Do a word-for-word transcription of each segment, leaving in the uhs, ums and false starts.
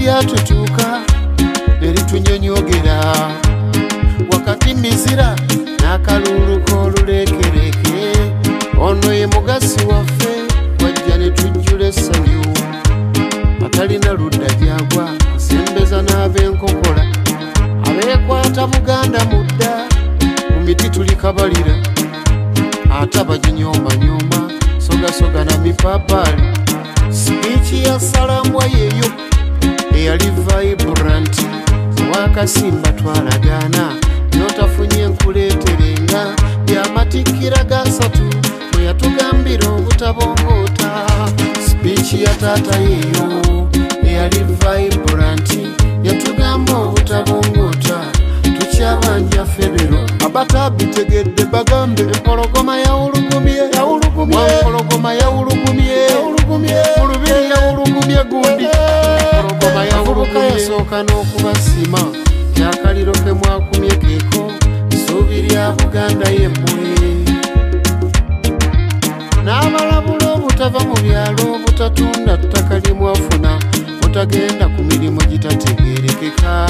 lyatutuuka neritunyonyogera wakati mizira n'akalulu k'olulekereke. Ono ye mugasi waffe wajja ne tujjula essanyu atalina ludda gyagwa asembeza n'ab'enkokola abeekwata Buganda mudda mu miti tulikabalira ate abaginyoomanyoma sogasoga na mipapaali. Sipiiki ya Salambwa yeeyo eyali vibrant wakasimba twalagaana n'otafunye nkuleeterenga byamatikkira gasatu bwe yatugambira obutabongoota. Sipiiki ya taata yeeyo eyali vibrant yatugamba obutabongoota tukyabanja Federo abatabitegedde bagambe empologoma yawulugumye empologoma yawulugumye mu lubiri yawulugumye gundi empologoma yawuluka yasooka n'okubasima kyakaliro ke mwakumye keeko ssuubi lya Buganda yemmwe n'abalabula obutava mu byalo obutatunda ttaka lye mwafuna mutagenda ku mirimu gitategeerekeka.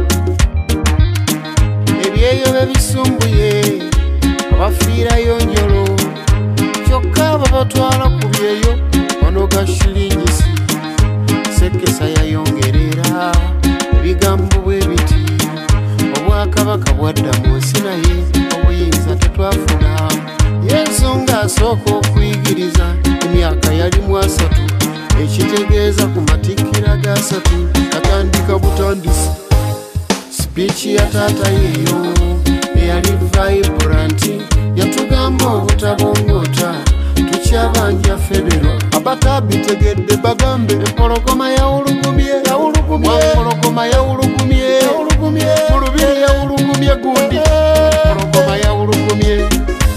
Ebyeyo bebisumbuye abafiirayo njolo kyokka babatwala ku byeyo wanoga shilingisi. Sekesa yayongerera ebigambo bwe biti obwakabaka bwadda mu nsi naye obuyinza tetwafuna. Y'ensonga asooka okuyigiriza emyaka yali mu asatu ekitegeeza ku matikkira ga asatu katandika butandisi. Sipiiki ya taata yeeyo eyali vibrant yatugamba obutabongoota tukyabanja Federo abatabitegedde bagambe empologoma yawulugumye empologoma yawulugumye mu lubiri yawulugumye gundi empologoma yawulugumye.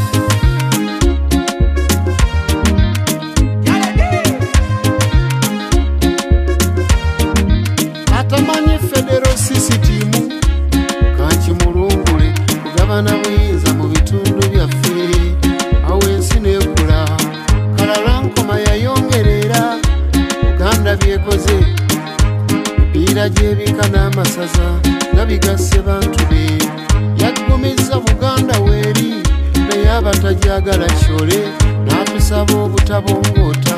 Atamanyi Federo sisitimu kankimulungule kugabana buyinza mu bitundu byaffe awo ensi n'ekula. Kalalankoma yayongerera Buganda byekoze mipiira gy'ebika n'amasaza nga bigasse bantu be. Yaggumiza Buganda weeri naye abatajagala kyole n'atusaba obutabongoota.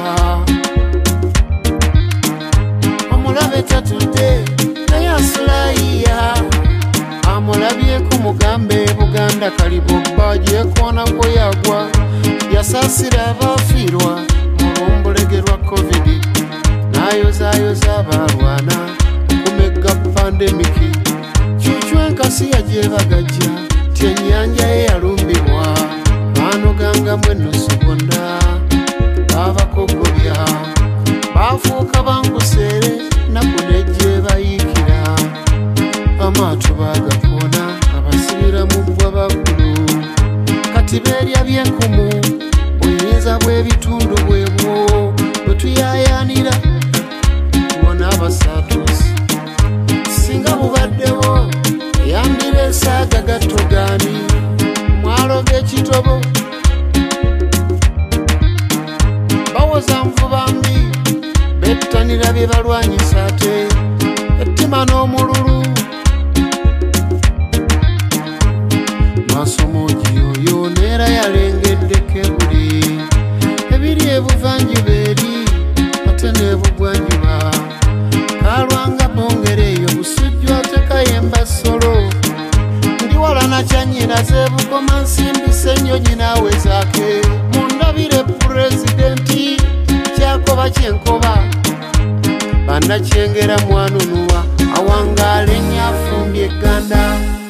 Omulabe tatudde naye asulayiya amulabyeko mugambe Buganda kalibobba gyekoonako yagwa yasaasira abaafiirwa mu lumbulege lwa covid n'ayozaayoza abalwana okumegga pandemiki. Kyukyu enkasi yagyebagajja ti ennyanja ye yalumbibwa baanogangamu ennusu bonna baabakogobya baafuuka banguseere naku nejjebayiikira amaato baagapoona abasibira mu ggwa baggulu kati beerya byenkumu buyinza bw'ebitundu bwebwo bwe tuyaayaanira tubona abasaatuusi. Singa bubaddewo eyandireese agagatto gaani mwalo g'ekitobo bawoza nvuba mbi bettanira bye balwanyisa ate ettima n'omululu. Masomogi oyo neera yalengedde kebuli ebiri ebuvanjuba eri ate n'ebugwanjuba kalwanga bongere eyo busujju ate kayemba solo ndi wala nakyanyiraze bukoma nsimbi ssennyonyi naawe zaake mundabire pulezidenti kyakoba kyenkoba bannakyengera mwanunuwa awangaala ennyo afumbye egganda.